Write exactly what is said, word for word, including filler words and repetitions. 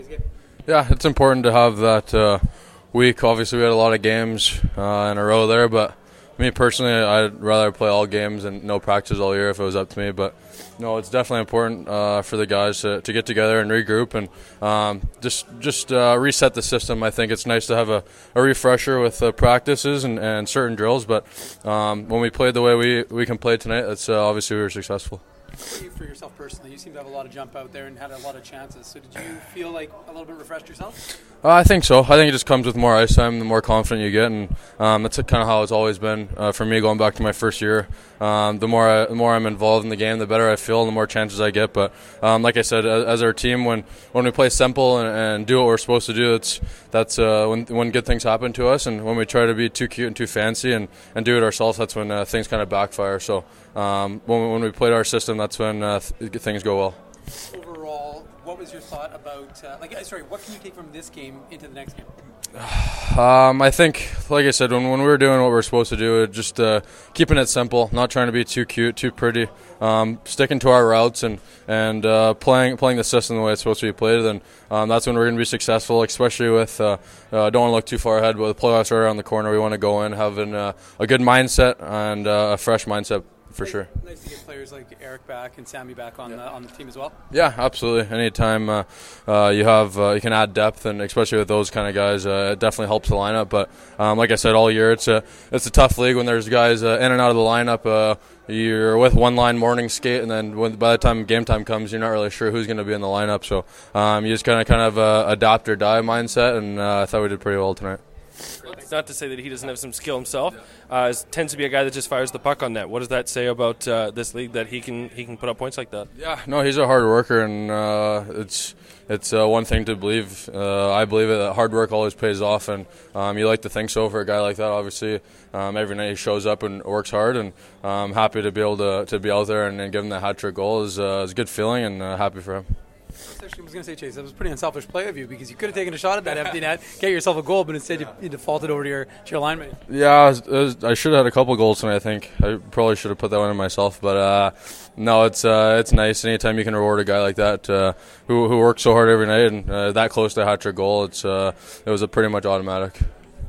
Yeah, it's important to have that uh, week. Obviously, we had a lot of games uh, in a row there, but me personally, I'd rather play all games and no practice all year if it was up to me. But no, it's definitely important uh, for the guys to, to get together and regroup and um, just just uh, reset the system. I think it's nice to have a, a refresher with uh, practices and, and certain drills. But um, when we played the way we, we can play tonight, that's uh, obviously we were successful. For you, for yourself personally, you seem to have a lot of jump out there and had a lot of chances. So did you feel like a little bit refreshed yourself? Uh, I think so. I think it just comes with more ice time, the more confident you get, and um, that's kind of how it's always been uh, for me going back to my first year. Um, the more I, the more I'm involved in the game, the better I feel, and the more chances I get. But um, like I said, as, as our team, when, when we play simple and, and do what we're supposed to do, it's that's uh, when when good things happen to us. And when we try to be too cute and too fancy and, and do it ourselves, that's when uh, things kind of backfire. So um, when, we, when we played our system, that's when uh, th- things go well. Overall, what was your thought about, uh, like, sorry, what can you take from this game into the next game? Um, I think, like I said, when, when we were doing what we were supposed to do, it just uh, keeping it simple, not trying to be too cute, too pretty, um, sticking to our routes and and uh, playing playing the system the way it's supposed to be played. Then um, that's when we're going to be successful, especially with uh, uh, don't want to look too far ahead, but the playoffs are around the corner. We want to go in having uh, a good mindset and uh, a fresh mindset. For sure. Nice to get players like Eric back and Sammy back on, yeah. the, on the team as well. Yeah, absolutely. Anytime uh, uh, you have uh, you can add depth, and especially with those kind of guys, uh, it definitely helps the lineup. But um, like I said, all year it's a it's a tough league when there's guys uh, in and out of the lineup. Uh, you're with one line morning skate, and then when, by the time game time comes, you're not really sure who's going to be in the lineup. So um, you just kind of kind of uh, adapt or die mindset, and uh, I thought we did pretty well tonight. It's not to say that he doesn't have some skill himself. Uh, tends to be a guy that just fires the puck on net. What does that say about uh, this league that he can he can put up points like that? Yeah, no, he's a hard worker, and uh, it's it's uh, one thing to believe. Uh, I believe it that hard work always pays off, and um, you like to think so for a guy like that. Obviously, um, every night he shows up and works hard, and I'm happy to be able to to be out there and, and give him that hat trick goal is uh, is a good feeling, and uh, happy for him. Actually, I was going to say, Chase, that was a pretty unselfish play of you because you could have taken a shot at that empty net, get yourself a goal, but instead you, you defaulted over to your, to your line mate. Yeah, I, was, was, I should have had a couple goals tonight, I think. I probably should have put that one in myself, but uh, no, it's uh, it's nice. Anytime you can reward a guy like that uh, who who works so hard every night and uh, that close to a hat trick goal, it's uh, it was a pretty much automatic.